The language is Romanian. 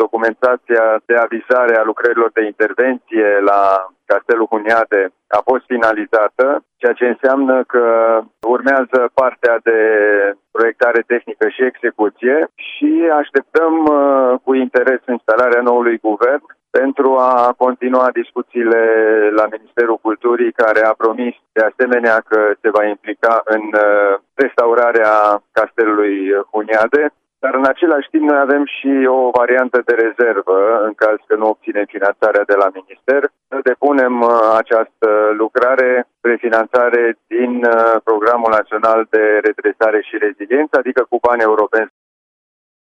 documentația de avizare a lucrărilor de intervenție la Castelul Huniade a fost finalizată, ceea ce înseamnă că urmează partea de proiectare tehnică și execuție și așteptăm cu interes instalarea noului guvern pentru a continua discuțiile la Ministerul Culturii, care a promis de asemenea că se va implica în restaurarea Castelului Huniade. Dar în același timp noi avem și o variantă de rezervă în caz că nu obținem finanțarea de la minister. Depunem această lucrare spre finanțare din Programul Național de Redresare și Reziliență, adică cu bani europeni.